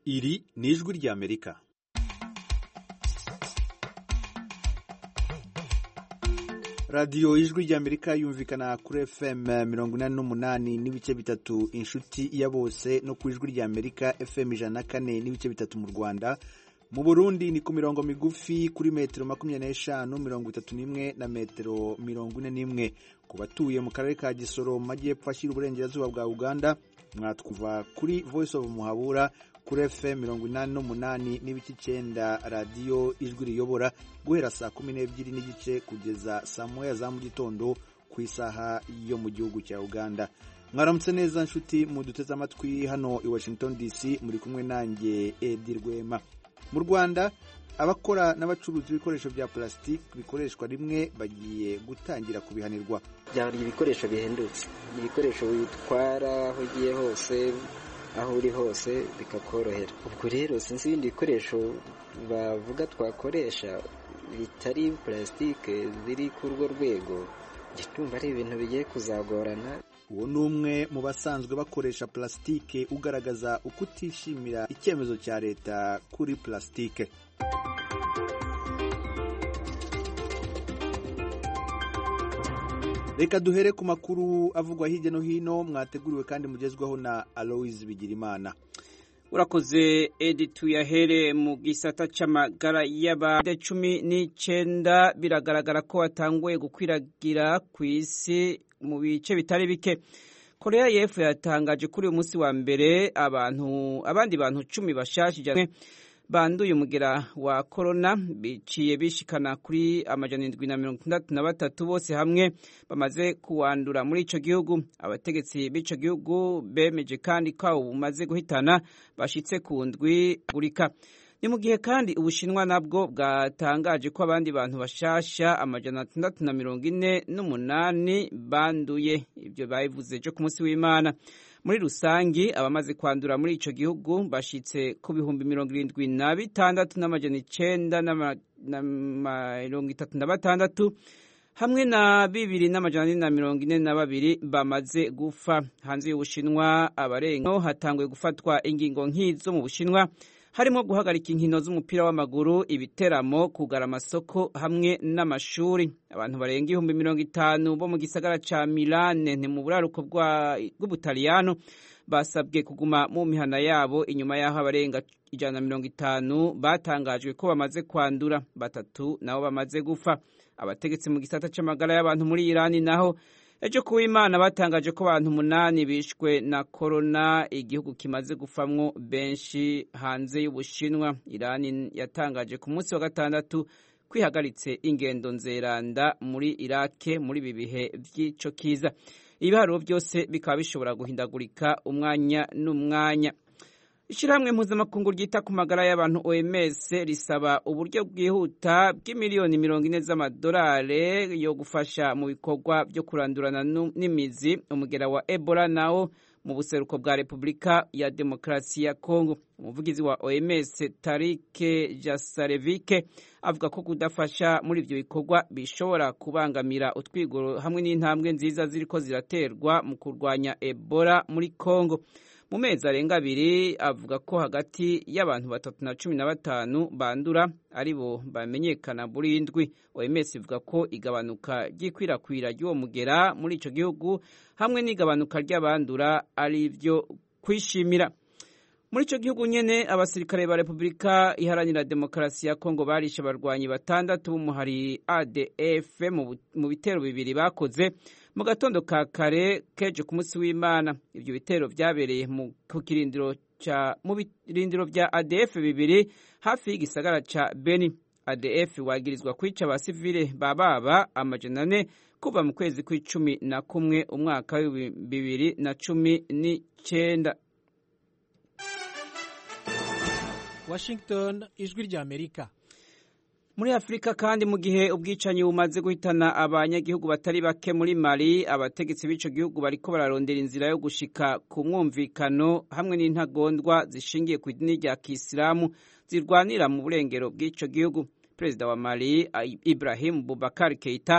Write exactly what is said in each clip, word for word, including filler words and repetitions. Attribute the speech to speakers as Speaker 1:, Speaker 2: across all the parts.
Speaker 1: Iri ni ijwi ry'Amerika. Radiyo ijwi ry'Amerika yumvikana kuri F M mirongo inani n'umunani n'ibice bitatu inshuti ya bose no ku ijwi ry'Amerika F M ijana na kane n'ibice bitatu mu Rwanda. Mu Burundi ni ku mirongo migufi kuri metero makumyabiri n'eshanu mirongo itatu n'imwe na metero mirongo ine n'imwe. Ku batuye mu karere ka Gisoro mu majyepfo ashyira uburengerazuba bwa Uganda mwatwumva kuri Voice of Muhabura kuri F M mirongo inani n'umunani n'ibice icyenda radiyo ijwi riyobora guhera saa kumi n'ebyiri n'igice kugeza saa moya za mu gitondo ku isaha yo mu gihugu cya Uganda. Mwaramutse neza nshuti muduteze amatwi hano i Washington D C, muri kumwe nanjye Edi Rwema. Mu Rwanda abakora n'abacuruza ibikoresho bya plastic bikoreshwa rimwe bagiye gutangira kubihanirwa.
Speaker 2: Byari ibikoresho bihendutse, ibikoresho witwara aho ugiye hose, aho uri hose bikakorohera. Ubwo rero sinzi ibindi bikoresho bavuga twakoresha bitari plastique biri ku rwo rwego, gitumva ari ibintu bigiye kuzagorana.
Speaker 1: Uwo ni umwe mu basanzwe bakoresha plastique ugaragaza ukutishimira icyemezo cya leta kuri plastique. Reka duhere ku makuru avugwa hirya no hino mwateguriwe kandi mugezwaho na Aloise Bigirimana.
Speaker 3: Urakoze Edi, tuyahere mu gisata c'amagara y'abantu cumi n'icyenda biragaragara ko watanguye gukwiragira ku isi mu bice bitari bike. Korea y'Epfo yatangaje kuri uyu munsi wa mbere abantu abandi bantu cumi bashashije banduye umugera wa corona biciye bishikana kuri amajana indwi na mirongo itandatu na batatu bose hamwe bamaze kuwandura muri ico gihugu. Abategetsi b'ico gihugu bemeje kandi ko bumaze guhitana bashitse ku ndwi gurika. Ni mu gihe kandi Ubushinwa nabwo bwatangaje ko abandi bantu bashasha amajana atandatu na mirongo ine n'umunani banduye. Ibyo bayivuze ejo ku munsi w'Imana. Muri rusangi abamaze kwandura muri ico gihugu bashitse ku bihumbi mirongo irindwi na bitandatu n'amajana icenda na mirongo itatu na batandatu hamwe na bibiri n'amajana ane na mirongo ine na babiri bamaze gufa. Hanze y'Ubushinwa abarenga hatanguye gufatwa ingingo nk'izo mu Bushinwa, harimo guhagarika inkino z'umupira w'amaguru, ibiteramo, kugara amasoko hamwe n'amashuri. Abantu barenga ibihumbi mirongo itanu bo mu gisagara ca Milan ni mu buraruko bw'Ubutaliyano basabwe kuguma mu mihana yabo inyuma y'aho abarenga ijana na mirongo itanu batangajwe ko bamaze kwandura, batatu nabo bamaze gufa. Abategetsi mu gisata c'amagara y'abantu muri Irani naho ejo ku w'Imana batangaje ko abantu umunani bishwe na corona, igihugu kimaze gufamwo benshi hanze y'Ubushinwa. Irani yatangaje ku munsi wa gatandatu kwihagaritse ingendo nzeranda muri Irake muri ibi bihe vy'ico kiza. Ibiharuro byose bikaba bishobora guhindagurika umwanya n'umwanya. Ishirahamwe mpuzamakungu ryita ku magara y'abantu O M S risaba uburyo bwihuta bw'imiliyoni mirongo ine z'amadolari yo gufasha mu bikorwa byo kurandurana n'imizi umugera wa Ebola nawo mu buseruko bwa Repubulika ya Demokarasi ya Kongo. Umuvugizi wa O M S Tarike Jasarevike avuga ko kudafasha muri ibyo bikorwa bishobora kubangamira utwigoro hamwe n'intambwe nziza ziriko ziraterwa mu kurwanya Ebola muri Kongo. Mu mezi arenga abiri avuga ko hagati y'abantu batatu na cumi na batanu bandura aribo bamenyekana buri ndwi. O M S ivuga ko igabanuka ry'ikwirakwira ry'uwo mugera muri ico gihugu hamwe n'igabanuka ry'abandura ari byo kwishimira. Muri ico gihugu nyene abasirikare ba Repubulika Iharanira Demokarasi ya Kongo barishe abarwanyi batandatu b'umuhari A D F mu bitero bibiri bakoze mu gatondo ka kare keje ku munsi w'Imana. Ibyo bitero vyabereye mu kirindiro ca mu birindiro vya A D F bibiri hafi y'igisagara ca Beni. A D F wagirizwa kwica abasivile bababa amajana ane kuva mu kwezi kw'icumi na kumwe umwaka wa bibiri na cumi n'icenda.
Speaker 4: Washington, ijwi ry'Amerika.
Speaker 3: Muri Afrika kandi mu gihe ubwicanyi bumaze guhitana abanyagihugu batari bake muri Mali, abategetsi b'ico gihugu bariko bararondera inzira yo gushika ku mwumvikano hamwe n'intagondwa zishingiye ku idini rya Kisilamu zirwanira mu burengero bw'ico gihugu. Perezida wa Mali Ibrahim Boubacar Keita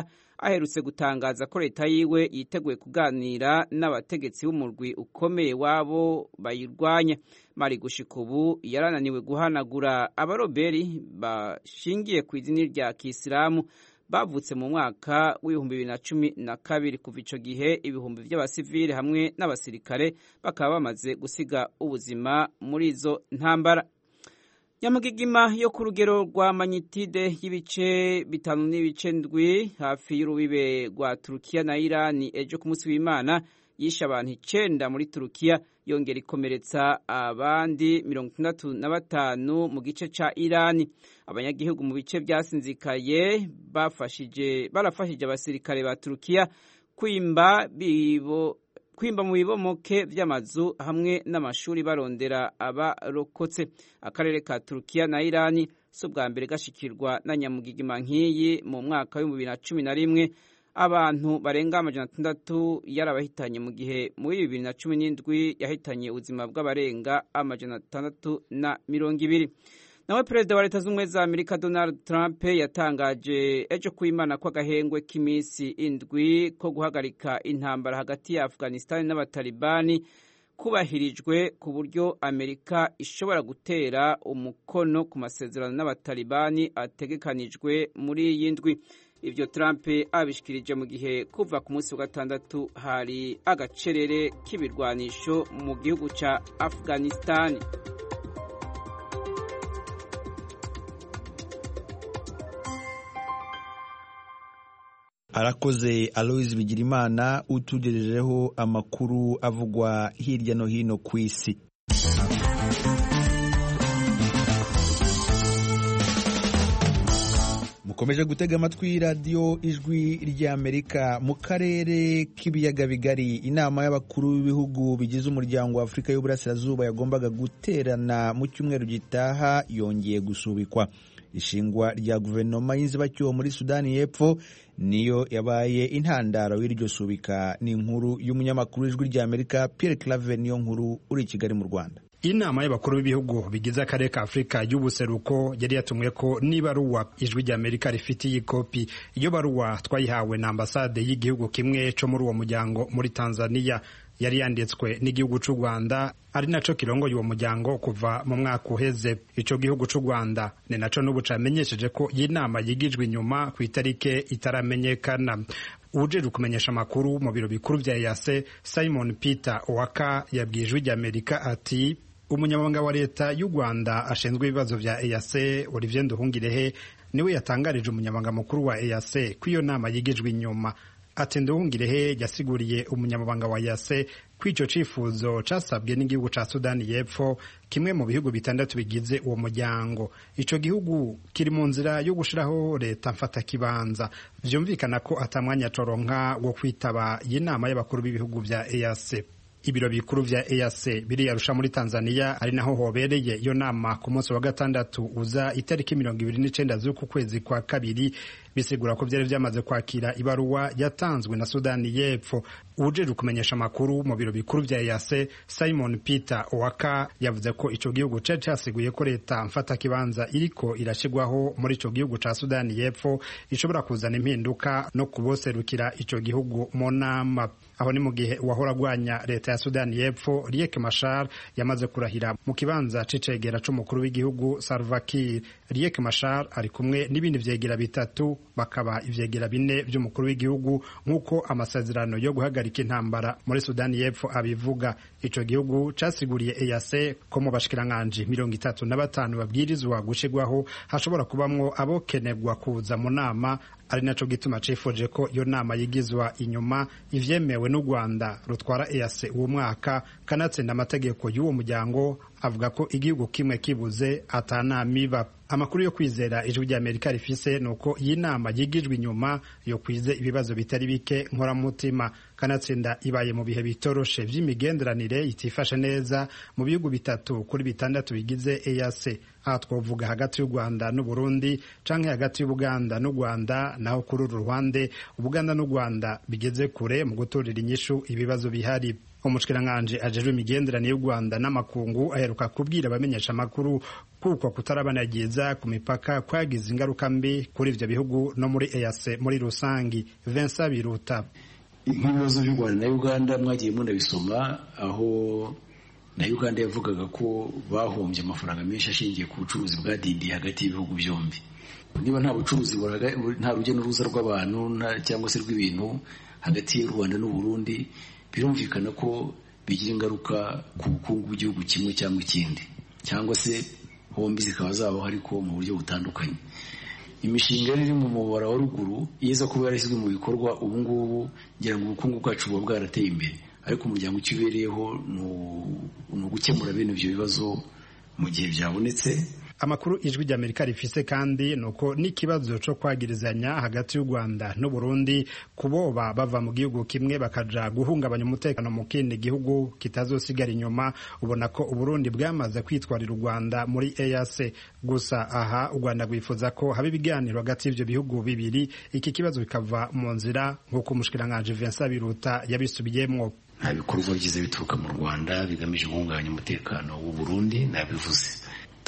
Speaker 3: aherutse gutangaza ko leta yiwe yiteguye kuganira n'abategetsi b'umurwi ukomeye wabo bayirwanya. Mali gushika ubu yarananiwe guhanagura abaroberi bashingiye ku idini rya Kisilamu bavutse mu mwaka w'ibihumbi bibiri na cumi na kabiri. Kuva ico gihe ibihumbi vy'abasivili hamwe n'abasirikare bakaba bamaze gusiga ubuzima muri izo ntambara. Nyamugigima yo ku rugero rwa magnitude y'ibice bitanu n'ibice ndwi hafi y'urubibe rwa Turukiya na Irani ejo ku munsi w'Imana yishe abantu icenda muri Turukiya, yongera ikomeretsa abandi mirongo itandatu na batanu mu gice ca Irani. Abanyagihugu mu bice vyasinzikaye bafashije barafashije abasirikare ba Turukiya kwimba bibo kwimba mu bibomoke vy'amazu hamwe n'amashuri barondera abarokotse. Akarere ka Turukiya na Irani si ubwa mbere gashikirwa na nyamugigima nk'iyi. Mu mwaka w'ibihumbi bibiri na cumi na rimwe abantu barenga amajana atandatu yarabahitanye, mu gihe muri bibiri na cumi n'indwi yahitanye ubuzima bw'abarenga amajana atandatu na mirongo ibiri. Nawe perezida wa leta z'ubumwe za Amerika Donald Trump yatangaje ejo kuimana ko agahengwe k'imisi indwi ko guhagarika intambara hagati ya Afghanistan n'abatalibani kubahirijwe ku buryo Amerika ishobora gutera umukono ku masezerano n'abatalibani ategekanijwe muri iyi ndwi. Ivyo Trump abishikirije mu gihe kuva ku munsi wa gatandatu hari agacerere k'ibirwanisho mu gihugu ca Afghanistan.
Speaker 1: Arakoze Aloys Bigirimana utugejejeho amakuru avugwa hirya no hino ku isi. Mukomeje gutega amatwi radio Ijwi ry'Amerika. Mu karere k'ibiyaga bigari, inama y'abakuru b'ibihugu bigize umuryango wa Afrika y'Uburasirazuba yagombaga guterana mu cyumweru gitaha yongeye gusubikwa. Ishingwa rya guverinoma y'inzibacyuho muri Sudani y'Epfo niyo yabaye intandaro y'iryo subika. Ni inkuru y'umunyamakuru w'Ijwi ry'Amerika Pierre Claver niyo nkuru uri i Kigali mu Rwanda.
Speaker 4: Inama y'abakuru b'ibihugu bigize akarere ka Afrika y'ubuseruko yari yatumwe ko nibaruwa Ijwi ry'Amerika rifitiye ikopi. Iyo baruwa twayihawe na ambasade y'igihugu kimwe cyo muri uwo muryango muri Tanzania, yari yanditswe n'igihugu cy'u Rwanda, ari naco kirongoye uwo muryango kuva mu mwaka uheze. Ico gihugu cy'u Rwanda ni naco n'ubu camenyesheje ko iyi nama yigijwe inyuma ku itarike itaramenyekana. Uje kumenyesha amakuru mu biro bikuru vya E A C Simon Peter Owaka yabwiye Ijwi ry'Amerika ati umunyamabanga wa leta y'u Rwanda ashinzwe ibibazo vya E A C Olivier Nduhungirehe niwe yatangarije umunyamabanga mukuru wa E A C ko iyo nama yigijwe inyuma. Ati Nduhungirehe yasiguriye umunyamabanga wa E A C ko ico cifuzo casabwe n'igihugu ca Sudani y'Epfo, kimwe mu bihugu bitandatu bigize uwo muryango. Ico gihugu kiri mu nzira yo gushiraho leta mfata kibanza. Vyumvikana ko atamwanya coronka wo kwitaba iyi nama y'abakuru b'ibihugu vya E A C. Ibiro bikuru vya E A C biri Arusha muri Tanzania, ari naho hobereye iyo nama ku munsi wa gatandatu uza itariki mirongo ibiri n'icenda z'uku kwezi kwa kabiri. Bisigura ko byari byamaze kwakira ibaruwa yatanzwe na Sudani y'Epfo. Uje kumenyesha amakuru mu biro bikuru vya E A C Simon Peter Owaka yavuze ko ico gihugu cari casiguye ko leta mfata kibanza iriko irashigwaho muri ico gihugu ca Sudani y'Epfo ishobora kuzana impinduka no kuboserukira ico gihugu mu nama. Aho ni mu gihe wahora gwanya leta ya Sudani y'Epfo Riek Machar yamaze kurahira mu kibanza c'icegera c'umukuru w'igihugu Salva Kiir. Riek Machar ari kumwe n'ibindi vyegera bitatu, bakaba ivyegera bine by'umukuru w'igihugu nk'uko amasezerano yo guhagarika intambara muri Sudani y'Epfo abivuga. Ico gihugu casiguriye E A C ko mu bashikiranganje mirongo itatu na batanu babwirizwa gushigwaho hashobora kubamwo abokenegwa kuza mu nama, ari naco gituma cifuje ko iyo nama yigizwa inyuma ivyemewe n'u Rwanda rutwara E A C uwo mwaka, kanatsinda amategeko y'uwo muryango avuga ko igihugu kimwe kibuze atanamiba. Amakuru yo kwizera Ijwi ry'Amerika rifise nuko iyi nama yigijwe inyuma yo kwize ibibazo bitari bike nkora mutima, kanatsinda ibaye mu bihe bitoroshe vy'imigenderanire itifashe neza mu bihugu bitatu kuri bitandatu bigize E A C. aha twavuga hagati y'u Rwanda n'u Burundi canke hagati y'Ubuganda n'u Rwanda, naho kuri uru ruhande Ubuganda n'u Rwanda bigeze kure mu gutorera inyishu ibibazo bihari. Umushikiranganje ajejwe imigenderanire y'u Rwanda n'amakungu aheruka kubwira abamenyesha amakuru kuko kutarabanagiza ku mipaka kwagize ingaruka mbi kuri ivyo bihugu no muri E A C muri rusangi. Vincent Biruta:
Speaker 5: nk'ibibazo by'u Rwanda na Uganda mwagiye munabisoma, aho na Uganda yavugaga ko bahombye amafaranga menshi ashingiye ku bucuruzi bwadindiye hagati y'ibihugu byombi. Niba nta bucuruzi, nta rujya n'uruza rw'abantu cyangwa se rw'ibintu hagati y'u Rwanda n'u Burundi, birumvikana ko bigira ingaruka ku bukungu bw'igihugu kimwe cyangwa ikindi, cyangwa se hombi zikaba zabaho ariko mu buryo butandukanye. Imishinga iri mu mubara wa ruguru yeza kuba yarashyizwe mu bikorwa, ubu ngubu ngira ngo ubukungu bwacu buba bwarateye imbere, ariko umuryango ukibereyeho ni ugukemura bene ibyo bibazo mu gihe byabonetse.
Speaker 4: Amakuru ijwi ry'Amerika rifise kandi nuko n'ikibazo cyo kwagirizanya hagati y'u Rwanda n'u Burundi kuboba bava mu gihugu kimwe bakaja guhungabanya umutekano mu kindi gihugu kitazosigara inyuma. Ubona ko u Burundi bwamaze kwitwarira u Rwanda muri E A C, gusa aha u Rwanda rwifuza ko haba ibiganiro hagati y'ivyo bihugu bibiri, iki kibazo bikava mu nzira nk'uko umushikiranganje Vincent Biruta yabisubiyemwo.
Speaker 5: Nta bikorwa byiza bituruka mu Rwanda bigamije guhungabanya umutekano w'u Burundi, nabivuze.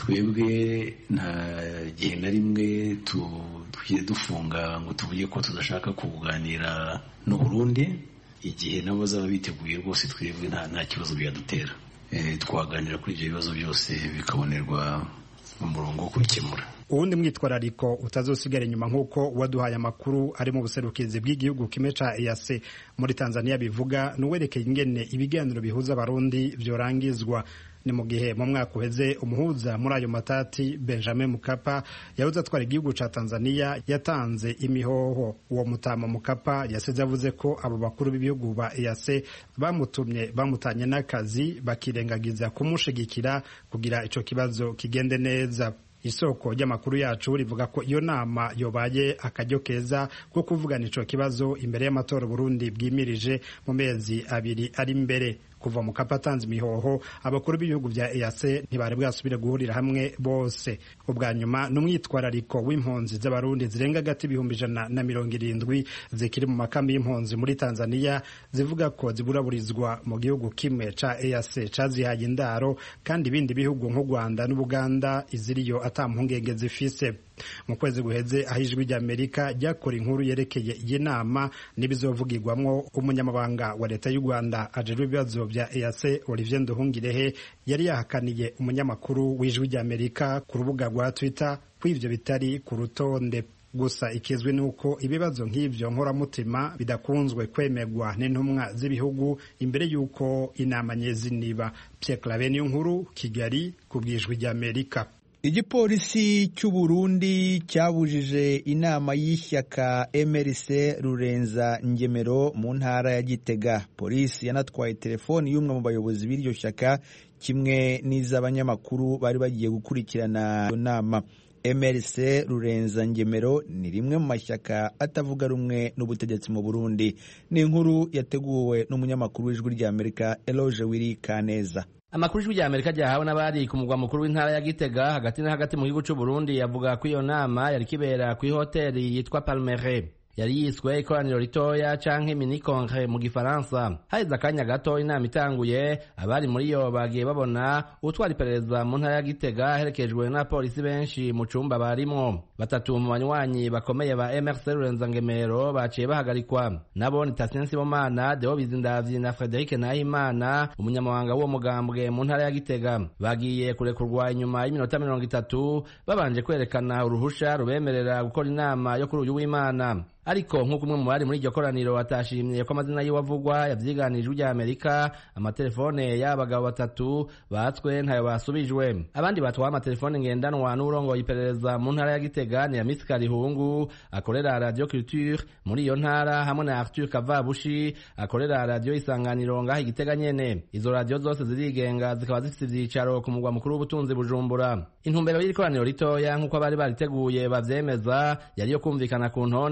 Speaker 5: Twebwe nta gihe na rimwe tugiye dufunga ngo tuvuge ko tudashaka kuganira n'u Burundi. Igihe nabo bazaba biteguye rwose, twebwe nta nta kibazo byadutera. E, twaganira kuri ibyo bibazo byose bikabonerwa mu murongo wo kubikemura.
Speaker 4: Uwundi mwitwarariko utazosigara inyuma nk'uko waduhaye amakuru ari mu buserukizi bw'igihugu kimwe ca E A C muri Tanzania bivuga, nuwerekeye ingene ibiganiro bihuza abarundi vyorangizwa. Ni mu gihe mu mwaka uheze umuhuza muri ayo matati Benjamin Mkapa yahoze atwara igihugu ca Tanzania yatanze imihoho. Uwo Mutama Mkapa yaseze avuze ko abo bakuru b'ibihugu ba E A C bamutumye bamutanye n'akazi bakirengagiza kumushigikira kugira ico kibazo kigende neza. Isoko ry'amakuru yacu rivuga ko iyo nama yobaye akaryo keza ko kuvugana ico kibazo imbere y'amatora Burundi bwimirije mu mezi abiri ari imbere. Kuva mu kapatanze imihoho abakuru b'ibihugu bya E A C ntibari bwasubire guhurira hamwe bose. Ubwa nyuma n'umwitwarariko w'impunzi z'abarundi zirenga gati ibihumbi ijana na mirongo irindwi zikiri mu makambi y'impunzi muri Tanzania zivuga ko ziburaburizwa mu gihugu kimwe ca E A C cazihaye indaro, kandi ibindi bihugu nk'u Rwanda n'Ubuganda iziriyo atampungenge zifise. Mu kwezi guheze aho ijwi ry'Amerika ryakora inkuru yerekeye iyi nama n'ibizovugirwamwo, umunyamabanga wa leta y'u Rwanda ajejwe ibibazo bya E A C Olivier Nduhungirehe yari yahakaniye umunyamakuru w'ijwi ry'Amerika ku rubuga rwa Twitter ko ivyo bitari ku rutonde. Gusa ikizwi nuko ibibazo nk'ivyo nkoramutima bidakunzwe kwemegwa n'intumwa z'ibihugu imbere y'uko inama nyezi niba. Pierre Claver Niyonkuru, Kigali, ku bw'ijwi ry'Amerika.
Speaker 1: Igipolisi cy'u Burundi cyabujije inama y'ishyaka M R C Rurenza Ngemero mu ntara ya Gitega. Polisi yanatwaye telefoni y'umwe mu bayobozi b'iryo shyaka kimwe n'iz'abanyamakuru bari bagiye gukurikirana iyo nama. M R C Rurenza Ngemero ni rimwe mu mashyaka atavuga rumwe n'ubutegetsi mu Burundi. Ni inkuru yateguwe n'umunyamakuru w'ijwi ry'Amerika Eloge Wiri Kaneza.
Speaker 6: Amakuru y'ijwi ry'Amerika ryahawe n'abari ku mugwa mukuru w'intara ya Gitega hagati na hagati mu gihugu cy'u Burundi yavuga ko iyo nama yari kibera ku hoteli yitwa Palmeret. Yari yiswe ikoraniro ritoya canke mini congre mu gifaransa. Haiza akanya gato inama itanguye, abari muri yo bagiye babona utwara iperereza mu ntara ya Gitega herekejwe na polisi benshi mu cumba barimo. Batatu mu banywanyi bakomeye ba M R C Rurenza Ngemero baciye bahagarikwa. Nabo ni Tasien Sibomana, Deo Bizindavyi na Frederic Nahimana, umunyamabanga w'uwo mugambwe mu ntara ya Gitega. Bagiye kurekurwa inyuma y'iminota mirongo itatu babanje kwerekana uruhusha rubemerera gukora inama yo kuri uyu w'Imana. Ariko nk'uko umwe mu bari muri iryo koraniro atashimye ko amazina yiwe avugwa, yavyiganije ujya Amerika, amatelefone y'abagabo batatu batswe ntayo basubijwe. Abandi batwaye amatelefone ngendanwa n'urongoye iperereza mu ntara ya Gitega ni Miss Karihungu akorera Radio Culture muri iyo ntara, hamwe na Arthur Kavabushi akorera Radio Isanganiro ngaho Igitega nyene. Izo radio zose zirigenga zikaba zifite ivyicaro ku mugwa mukuru w'ubutunzi Bujumbura. Intumbero y'ikoraniro ritoya nk'uko abari bariteguye bavyemeza yari yo kumvikana ku ntonde z'abazi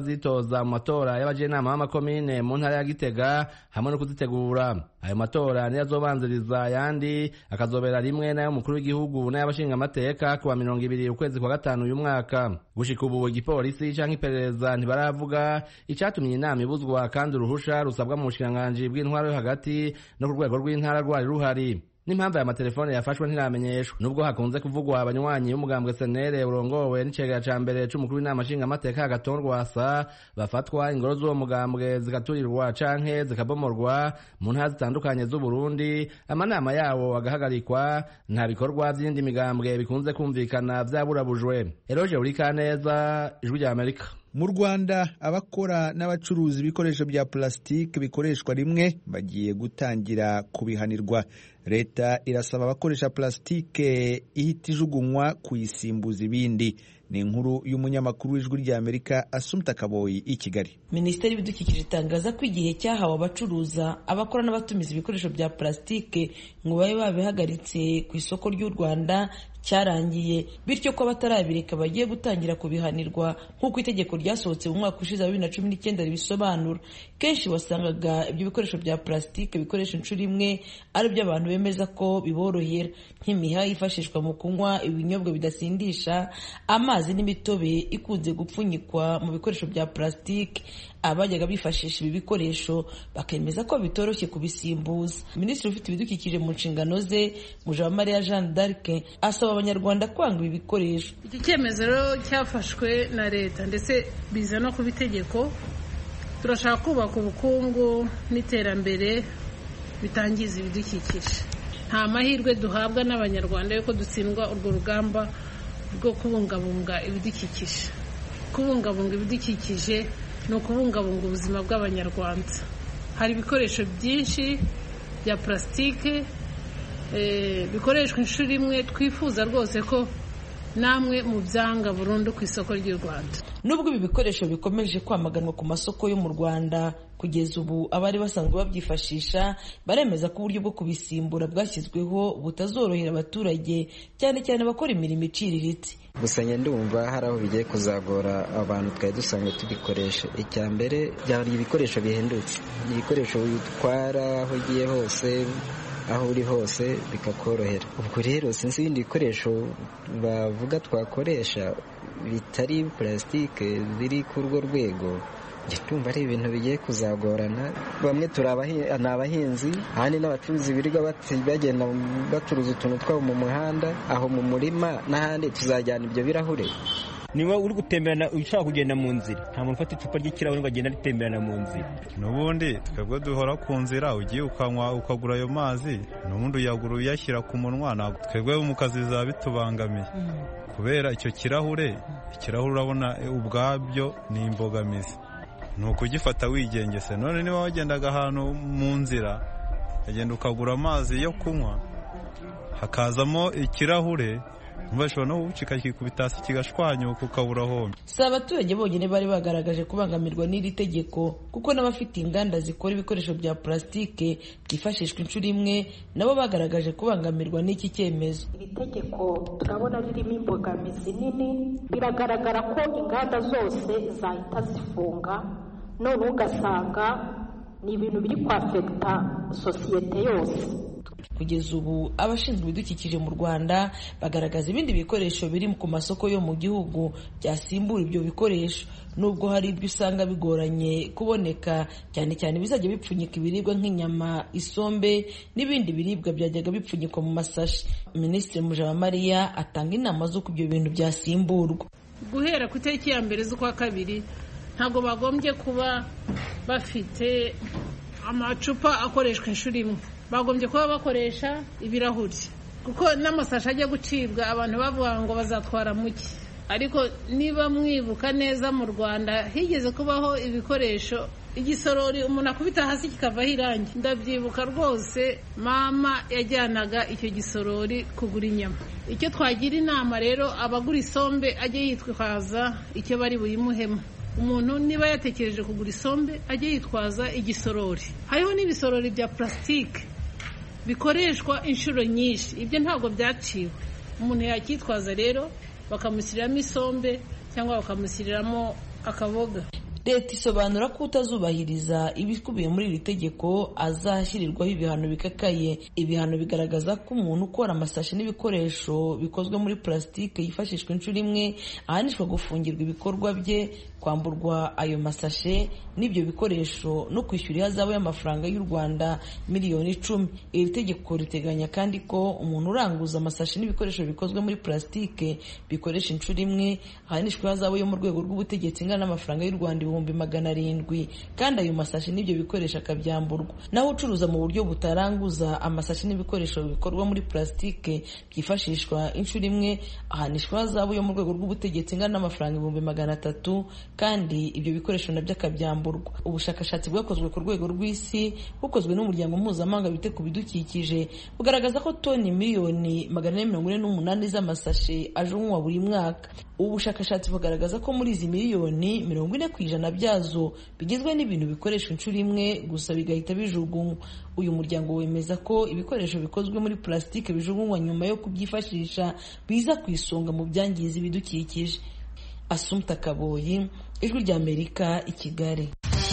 Speaker 6: n'abazitoza mu matora y'abajenama b'amakomine mu ntara ya Gitega hamwe no kuzitegura. Ayo matora niyo azobanziriza ayandi akazobera rimwe nayo mukuru w'igihugu n'ay'abashinga amateka kuwa mirongo ibiri ukwezi kwa gatanu uyu mwaka. Gushika ubu igipolisi canke iperereza ntibaravuga icatumye inama ibuzwa kandi uruhusha rusabwa mu bushikiranganji bw'intwaro yo hagati no ku rwego rw'intara rwari ruhari. N'impamvu aya matelefone yafashwe ntiramenyeshwa nubwo hakunze kuvugwa abanywanyi y'umugambwe S N L urongowe n'icegera ca mbere c'umukuru w'inama nshinga amateka Agathon Rwasa bafatwa ingoro z'uwo mugambwe zigaturirwa canke zikabomorwa mu ntara zitandukanye z'u Burundi. Amanama yawo agahagarikwa, nta bikorwa vy'indi migambwe bikunze kumvikana vyaburabujwe. Eroje Urikaneza, Ijwi rya Amerika.
Speaker 1: Mu Rwanda abakora n'abacuruza ibikoresho bya plastike bikoreshwa rimwe bagiye gutangira kubihanirwa. Leta irasaba abakoresha plastike ihita ijugunywa kuyisimbuza ibindi. Ni inkuru y'umunyamakuru w'Ijwi rya Amerika Assumpta Kaboyi i Kigali.
Speaker 7: Minisiteri y'Ibidukikije itangaza ko igihe cyahawe abacuruza abakora n'abatumiza ibikoresho bya plastike ngo babe babihagaritse ku isoko ry'u Rwanda cyarangiye, bityo ko abatarabireka bagiye gutangira kubihanirwa nk'uko itegeko ryasohotse mu mwaka ushize wa bibiri na cumi n'icyenda ribisobanura. Kenshi wasangaga ibyo bikoresho bya plastike bikoresha inshuro imwe ari byo abantu bemeza ko biborohera, nk'imiha yifashishwa mu kunywa ibinyobwa bidasindisha, amazi n'imitobe ikunze gupfunyikwa mu bikoresho bya plastike. Abajyaga bifashisha ibi bikoresho bakemeza ko bitoroshye kubisimbuza. Minisitiri ufite ibidukikije mu nshingano ze Mujawamariya Jeanne d'Arc asaba abanyarwanda kwanga ibi bikoresho.
Speaker 8: Iki cyemezo rero cyafashwe na leta ndetse biza no kuba itegeko. Turashaka kubaka ubukungu n'iterambere bitangiza ibidukikije. Nta mahirwe duhabwa n'abanyarwanda yuko dutsindwa urwo rugamba rwo kubungabunga ibidukikije. Kubungabunga ibidukikije ni ukubungabunga ubuzima bw'abanyarwanda. Hari ibikoresho byinshi bya plastike e, bikoreshwa inshuro imwe, twifuza rwose ko namwe mu byanga burundu ku isoko ry'u Rwanda.
Speaker 7: Nubwo ibi bikoresho bikomeje kwamaganwa ku masoko yo mu Rwanda, kugeza ubu abari basanzwe babyifashisha baremeza ko uburyo bwo kubisimbura bwashyizweho butazorohera abaturage, cyane cyane bakora imirimo iciriritse.
Speaker 2: Gusa ndumva hari aho bigiye kuzagora abantu twari dusanzwe tubikoresha. Icya mbere byari ibikoresho bihendutse, ibikoresho bitwara aho ugiye hose, aho uri hose bikakorohera. Ubwo rero sinzi ibindi bikoresho bavuga twakoresha bitari plastike biri ku rwo rwego. Gitumva ari ibintu bigiye kuzagorana. Bamwe turabahinzi n'abahinzi, ahandi n'abacuruzi birirwa bagenda bacuruza utuntu twabo mu muhanda, aho mu murima n'ahandi tuzajyana ibyo birahure.
Speaker 9: Niba uri gutemberana ushaka kugenda mu nzira, nta muntu ufata icupa ry'ikirahure ngo agenda ritemberana mu nzira.
Speaker 10: N'ubundi twebwe duhora ku nzira, ugiye ukanywa ukagura ayo mazi, n'ubundi uyagura uyashyira ku munwa. Ntabwo twebwe mu kazi bizaba bitubangamiye kubera icyo kirahure. Ikirahure urabona ubwabyo ni imbogamizi, ni ukugifata wigengese. None niba wagendaga ahantu mu nzira agenda ukagura amazi yo kunywa, hakazamo ikirahure, bashobora no gucika kikubita hasi kigashwanyuka ukabura aho.
Speaker 7: Si abaturage bonyine bari bagaragaje kubangamirwa n'iri tegeko, kuko n'abafite inganda zikora ibikoresho bya plastike byifashishwa inshuro imwe nabo bagaragaje kubangamirwa n'iki cyemezo.
Speaker 11: Iri tegeko turabona ririmo imbogamizi nini. Biragaragara ko inganda zose zahita zifunga, none ugasanga ni ibintu biri kwafekita sosiyete yose.
Speaker 7: Kugeza ubu abashinzwe ibidukikije mu Rwanda bagaragaza ibindi bikoresho biri ku masoko yo mu gihugu byasimbura ibyo bikoresho, nubwo hari ibyo usanga bigoranye kuboneka, cyane cyane bizajya bipfunyika ibiribwa nk'inyama, isombe n'ibindi biribwa byajyaga bipfunyikwa mu masashi. Minisitiri Mujawamariya atanga inama z'uko ibyo bintu byasimburwa.
Speaker 8: Guhera ku itariki ya mbere z'ukwa kabiri ntabwo bagombye kuba bafite amacupa akoreshwa inshuro imwe, bagombye kuba bakoresha ibirahuri, kuko n'amasashi ajya gucibwa abantu bavuga ngo bazatwara muke. Ariko niba mwibuka neza, mu Rwanda higeze kubaho ibikoresho, igisorori umuntu akubita hasi kikavaho irangi. Ndabyibuka rwose, mama yajyanaga icyo gisorori kugura inyama. Icyo twagira inama rero, abagura isombe ajye yitwaza icyo bari buyimuhemo. Umuntu niba yatekereje kugura isombe ajye yitwaza igisorori. Hariho n'ibisorori bya plastike bikoreshwa inshuro nyinshi, ibyo ntabwo byaciwe. Umuntu yacyitwaza rero bakamushyiriramo isombe cyangwa bakamushyiriramo akaboga.
Speaker 7: leta isobanura ko utazubahiriza ibikubiye muri iri tegeko azashyirirwaho ibihano bikakaye. Ibihano bigaragaza ko umuntu ukora amasashi n'ibikoresho bikozwe muri plastique yifashishwa inshuro imwe ahanishwa gufungirwa ibikorwa bye, kwamburwa ayo masashe n'ibyo bikoresho no kwishyura ihazabu y'amafaranga y'u Rwanda miliyoni icumi. Iri tegeko riteganya kandi ko umuntu uranguza amasashi n'ibikoresho bikozwe muri plastique bikoresha inshuro imwe ahanishwa ihazabu yo mu rwego rw'ubutegetsi ingana n'amafaranga y'u Rwanda ibihumbi magana arindwi, kandi ayo masashi n'ibyo bikoresho akabyamburwa. Naho ucuruza mu buryo butaranguza amasashi n'ibikoresho bikorwa muri plastique byifashishwa inshuro imwe ahanishwa ihazabu yo mu rwego rw'ubutegetsi ingana n'amafaranga ibihumbi magana atatu, kandi ibyo bikoresho nabyo akabyamburwa. Ubushakashatsi bwakozwe ku rwego rw'isi bukozwe n'umuryango mpuzamahanga wita ku bidukikije bugaragaza ko toni miliyoni magana ane mirongo ine n'umunani z'amasashe ajugunywa buri mwaka. Ubu bushakashatsi bugaragaza ko muri izi miliyoni mirongo ine ku ijana byazo bigizwe n'ibintu bikoresha inshuro imwe gusa bigahita bijugunywa. Uyu muryango wemeza ko ibikoresho bikozwe muri plastique bijugunywa nyuma yo kubyifashisha biza ku isonga mu byangiza ibidukikije. Assumpta Kaboyi, Ijwi ry'Amerika, i Kigali.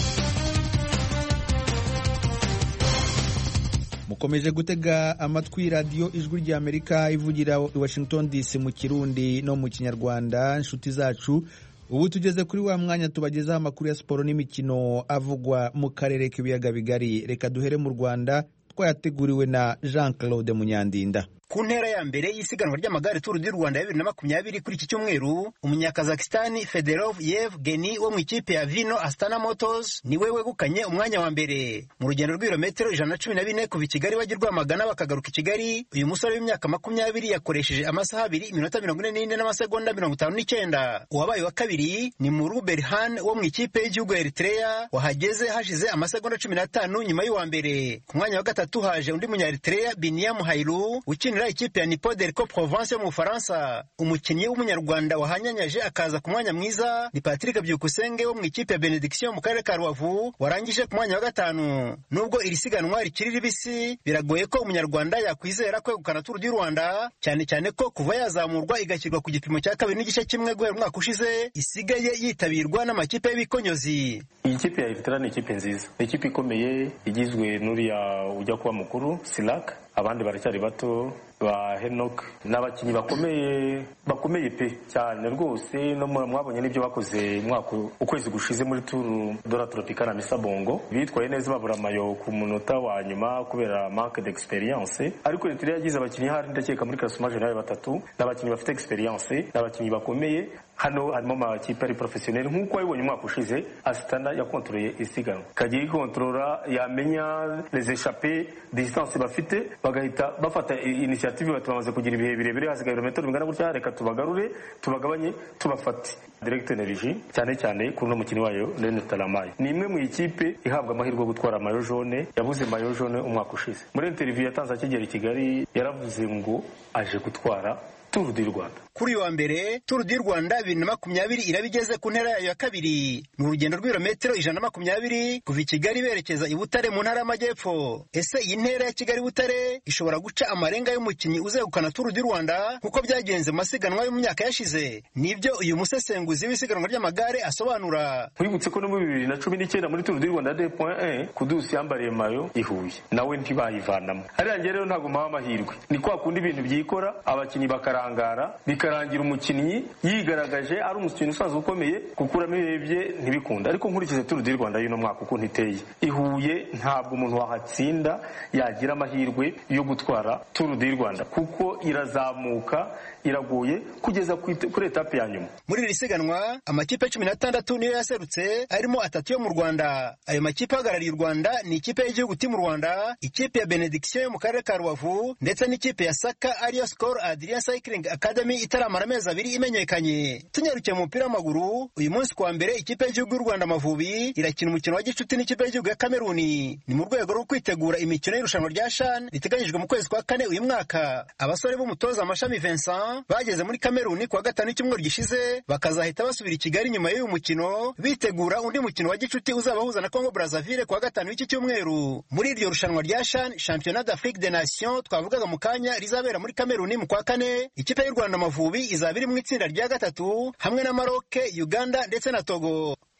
Speaker 1: mukomeje gutega amatwi radiyo Ijwi ry'Amerika ivugira i Washington D C mu Kirundi no mu Kinyarwanda. Inshuti zacu, ubu tugeze kuri wa mwanya tubagezaho amakuru ya siporo n'imikino avugwa mu karere k'ibiyaga bigari. Reka duhere mu Rwanda, twayateguriwe na Jean Claude Munyandinda.
Speaker 12: Ku ntera ya mbere y'isiganwa ry'amagare Tour du Rwanda ya bibiri na makumyabiri kuri iki cyumweru, umunyakazakistani Fedorov Yevgeny wo mu ikipe ya Vino Astana Motors niwe wegukanye umwanya wa mbere. Mu rugendo rw'ibirometero ijana na cumi na bine kuva i Kigali bajya Rwamagana bakagaruka i Kigali, uyu musore w'imyaka makumyabiri yakoresheje amasaha abiri iminota mirongo ine n'ine n'amasegonda mirongo itanu n'icyenda. Uwabaye wa kabiri ni Muru Berhan wo mu ikipe y'igihugu ya Eritrea, wahageze hashize amasegonda cumi n'atanu nyuma y'uwa mbere. Ku mwanya wa gatatu haje undi munya Eritrea Biniam Hailu ukinira ikipe ya Nipo Delco Provence yo mu Faransa. Umukinnyi w'umunyarwanda wahanyanyaje akaza ku mwanya mwiza ni Patrick Byukusenge wo mu ikipe ya Benediction mu karere ka Rubavu, warangije ku mwanya wa gatanu. Nubwo iri siganwa rikiri ribisi, biragoye ko umunyarwanda yakwizera kwegukana Tour du Rwanda, cyane cyane ko kuva yazamurwa igashyirwa ku gipimo cya kabiri n'igice kimwe guhera umwaka ushize isigaye yitabirwa n'amakipe y'ibikonyozi.
Speaker 13: Iyi kipe ya Eritrea ni ikipe nziza, ni ikipe ikomeye igizwe n'uriya ujya kuba mukuru Silak, abandi baracyari bato ba Henok, n'abakinnyi bakomeye bakomeye pe cyane rwose. No mwabonye n'ibyo bakoze mwaka ukwezi gushize muri Tour de la Tropicana Misabongo, bitwaye neza babura amayo ku munota wa nyuma kubera manque d'experience. Ariko Eritrea yagize abakinnyi hari ndakeka muri classement general batatu, n'abakinnyi bafite experience, n'abakinnyi bakomeye. Hano harimo amakipe ari professionnel nk'uko wabibonye umwaka ushize. Astana yakontoreye isiganwa, kagiye ikontorora, yamenya les échappées distance bafite, bagahita bafata initiative bati bamaze kugira ibihe birebire hasigaye ibirometero bingana gutya, reka tubagarure tubagabanye tubafate. Direct Energy cyane cyane kuri no mukini wayo Lene Talamay ni imwe mu ikipe ihabwa amahirwe yo gutwara mayo jaune, yabuze mayo jaune umwaka ushize. Muri interview yatanze akigera i Kigali yaravuze ngo aje gutwara Tour du Rwanda.
Speaker 12: Kuri wa mbere Tour du Rwanda bibiri na makumyabiri irabigeze ku ntera yayo ya kabiri. Mu rugendo rw'ibirometero ijana na makumyabiri kuva i Kigali berekeza i Butare mu ntara y'Amajyepfo. Ese iyi ntera ya Kigali Butare ishobora guca amarenga y'umukinnyi uzegukana Tour du Rwanda kuko byagenze mu masiganwa yo mu myaka yashize? Nibyo uyu musesenguzi w'isiganwa ry'amagare asobanura.
Speaker 13: Twibutse ko no mu bibiri na cumi n'icyenda muri Tour du Rwanda deux point un Kudusi yambariye mayo ihuye nawe ntibayivanamo. Hariya rero ntago mpaha amahirwe, ni kwa kundi ibintu byikora abakinnyi bakarangara bikarangira umukinnyi yigaragaje ari umukinnyi usanzwe ukomeye gukuramo ibihe ntibikunda. Ariko nkurikize Tour du Rwanda y'uno mwaka uko ntiteye, ihuye ntabwo umuntu wahatsinda yagira amahirwe yo gutwara Tour du Rwanda kuko irazamuka iragoye kugeza kuri etape ya nyuma.
Speaker 12: Muri iri siganwa amakipe cumi n'atandatu niyo yaserutse, arimo atatu yo mu Rwanda. Ayo makipe ahagarariye u Rwanda ni ikipe y'igihugu Team Rwanda, ikipe ya Benediction mu karere ka Rubavu ndetse n'ikipe ya Saka ariyo Skol Adrien Cycling Academy itaramara amezi abiri imenyekanye. Tunyarukiye mu mupira w'amaguru, uyu munsi kwa mbere ikipe y'igihugu y'u Rwanda Amavubi irakina umukino wa gicuti n'ikipe y'igihugu ya Cameroon. Ni mu rwego rwo kwitegura imikino y'irushanwa rya CHAN riteganyijwe mu kwezi kwa kane uyu mwaka. Abasore b'umutoza Amashami Vincent bageze muri Cameroon kuwa gatanu icyumweru gishize, bakazahita basubira i Kigali nyuma y'uyu mukino bitegura undi mukino wa gicuti uzabahuza na Congo Brazzaville kuwa gatanu w'iki cyumweru. Muri iryo rushanwa rya CHAN Championnat d'Afrique des Nations twavugaga mu kanya rizabera muri Cameroon mu kwa kane, ikipe y'u Rwanda Amavubi izaba iri mu itsinda rya gatatu hamwe na Maroc, Uganda ndetse na Togo.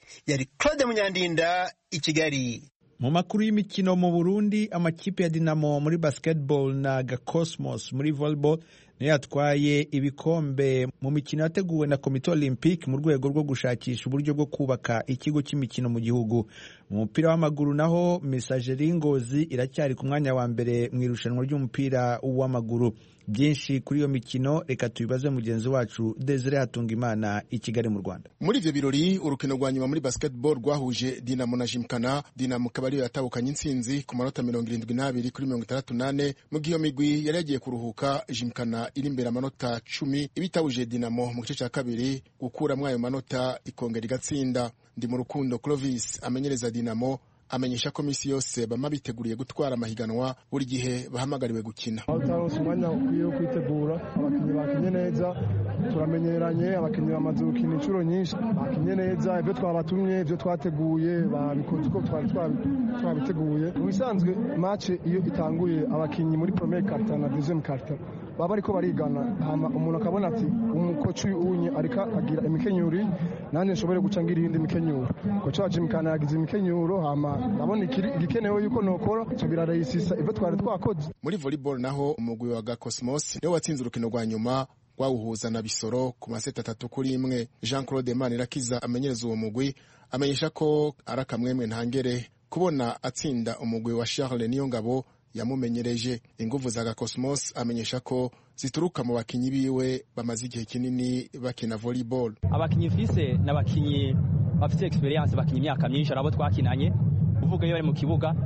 Speaker 12: yari Claude Munyandinda i Kigali.
Speaker 1: Mu makuru y'imikino mu Burundi, amakipe ya Dinamo muri basketball na Gakosmos muri volleyball niyo yatwaye ibikombe mu mikino yateguwe na Komite Olympique mu rwego rwo gushakisha uburyo bwo kubaka ikigo cy'imikino mu gihugu. Mu mupira w'amaguru naho Messagerie Ngozi iracyari ku mwanya wa mbere mu irushanwa ry'umupira w'amaguru. Byinshi kuri iyo mikino reka tubibaze mugenzi wacu Desire Hatungimana i Kigali mu Rwanda.
Speaker 14: Muri ivyo birori urukino rwa nyuma muri basketball rwahuje Dinamo na Jimkana. Dinamo kabari yatabukanye intsinzi ku manota mirongo irindwi n'abiri kuri mirongo itandatu n'ane, mu gihe migwi yari yagiye kuruhuka. Jimkana iri imbere amanota cumi, ibitabuje Dinamo mu gice cya kabiri gukura mwayo manota ikongera igatsinda. Ndi mu rukundo Clovis amenyereza Dinamo amenyesha ko misi yose bama biteguriye gutwara amahiganwa buri gihe bahamagariwe gukina.
Speaker 15: Aho umwanya ukwiye kwitegura, abakinnyi bakinye neza, turamenyeranye, abakinnyi bamaze gukina inshuro nyinshi, bakinye neza, ibyo twabatumye, ibyo twateguye babikoze uko twari twabiteguye. Mu bisanzwe match iyo itanguye abakinnyi muri premier quart na deuxième quart baba ariko barigana, hama umuntu akabona ati umukoci unye arika agira imikenyuri, nanje nshobore guca ngira iyindi mikenyuro. Koci wa Jimkana yagize imikenyuro, hama nabona igikenewe yuko nokora cyo birarayisisa ibyo twari twakoze.
Speaker 14: Muri volleyball naho umugwi wa Gakosmos niwe watsinze urukino rwa nyuma wawuhuza na Bisoro ku maseta atatu kuri imwe. Jean Claude Manirakiza amenyereza uwo mugwi amenyesha ko arakamwemwe ntangere kubona atsinda umugwi wa Charles Niyongabo yamumenyereje. Inguvu za Gakosmos amenyesha ko zituruka mu bakinyi biwe bamaze igihe kinini bakina volleyball.
Speaker 16: Abakinyi fise n'abakinyi bafite experience, bakinyi imyaka myinshi arabo twakinanye, uvuga iyo bari mu kibuga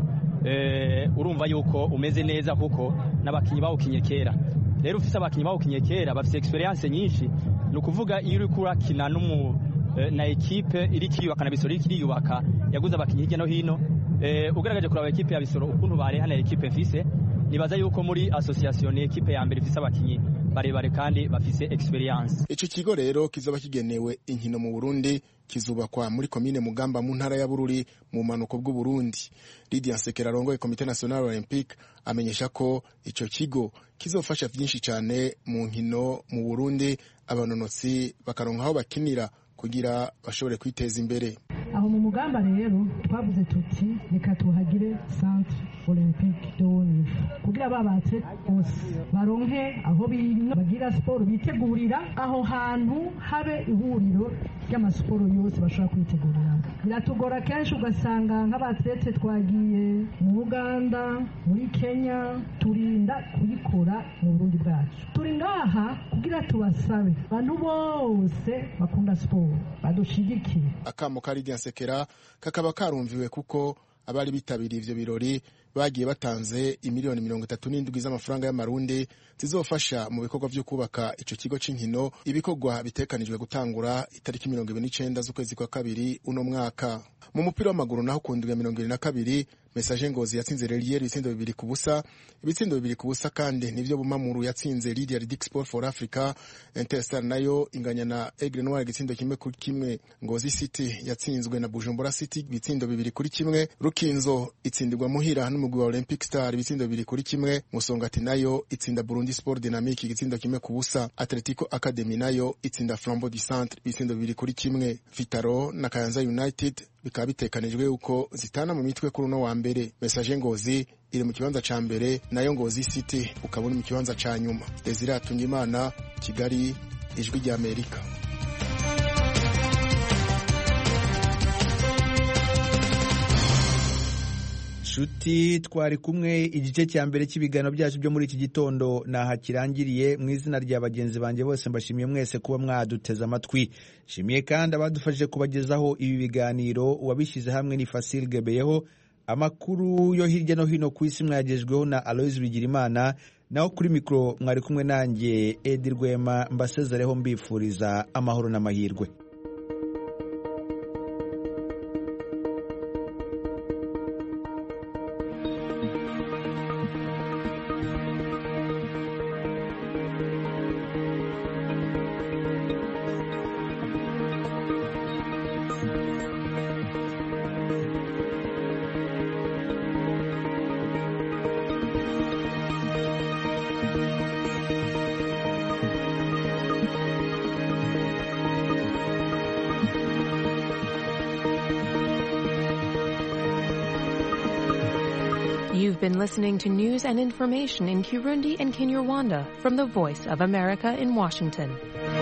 Speaker 16: eh urumva yuko umeze neza kuko n'abakinyi bawukinye kera. Rero ufise abakinyi bawukinye kera bafite experience nyinshi, nukuvuga iyo uri kurakina n'umu na equipe iri kiyubaka na Bisoro iri yubaka yaguze abakinyi hirya no hino. Eh ugaragaje kuraba equipe ya Bisoro ukuntu bare hana equipe mfise, nibaza yuko muri association ni equipe ya mbere ifise abakinyi barebare kandi bafise experience.
Speaker 14: Ico kigo rero kizoba kigenewe inkino mu Burundi kizubakwa muri komine Mugamba mu ntara ya Bururi mu manuko bw'u Burundi. Lydia Sekera rongoye Komite National Olympique amenyesha ko ico kigo kizofasha byinshi cyane mu nkino mu Burundi, abanonotsi bakaronka aho bakinira kugira bashobore kwiteza imbere.
Speaker 17: Aho mu Mugamba rero twavuze tuti reka tuhagire centre olympique de Onif kugira babatse bose baronke aho bino bagira sport bitegurira, aho hantu habe ihuriro ry'amasiporo yose bashobora kwitegurira. Biratugora kenshi ugasanga nk'abatlete twagiye mu Uganda, muri Kenya, turinda kuyikora mu Burundi bwacu. Turi ngaha kugira tubasabe abantu bose bakunda sport badushigikire.
Speaker 14: Akamo kari Sekera kakaba karumviwe kuko abari bitabiriye ivyo birori bagiye batanze imiliyoni mirongo itatu n'indwi z'amafaranga y'amarundi zizofasha mu bikorwa vyo kubaka ico kigo c'inkino. Ibikorwa bitekanijwe gutangura itariki mirongo ibiri n'icenda z'ukwezi kwa kabiri uno mwaka. Mu mupira w'amaguru naho kundwa mirongo ibiri na kabiri Messagerie Ngozi yatsinze Relier ibitsindo bibiri ku busa, ibitsindo bibiri ku busa kandi nivyo Bumamuru yatsinze Lydia Ridic Sport for Africa. Interstar nayo inganya na Aigle Noir igitsindo kimwe kuri kimwe. Ngozi City yatsinzwe na Bujumbura City ibitsindo bibiri kuri kimwe. Rukinzo itsindirwa muhira n'umugwi wa Olympic Star ibitsindo bibiri kuri kimwe. Musongati nayo itsinda Burundi Sport Dynamique igitsindo kimwe ku busa. Atletico Academy nayo itsinda Flambeau du Centre ibitsindo bibiri kuri kimwe. Vitaro na Kayanza United bikaba bitekanijwe uko zitana mu mitwe kuri uno wa mbere. Messagerie Ngozi iri mu kibanza ca mbere, nayo Ngozi City ukabona mu kibanza ca nyuma. Desire Hatungimana, Kigali, Ijwi rya Amerika.
Speaker 1: Shuti twari kumwe igice cya mbere cy'ibigano byacu byo muri iki gitondo naha kirangiriye. Mu izina rya bagenzi banjye bose mbashimiye mwese kuba mwaduteze amatwi. Shimiye kandi abadufashije kubagezaho ibi biganiro, uwabishyize hamwe ni Fasil Gebeyeho. Amakuru yo hirya no hino ku isi mwagejweho na Aloys Bigirimana, naho kuri mikro mwari kumwe nanjye Edi Rwema, mbasezereho mbifuriza amahoro n'amahirwe.
Speaker 18: You've been listening to news and information in Kirundi and Kinyarwanda from the Voice of America in Washington.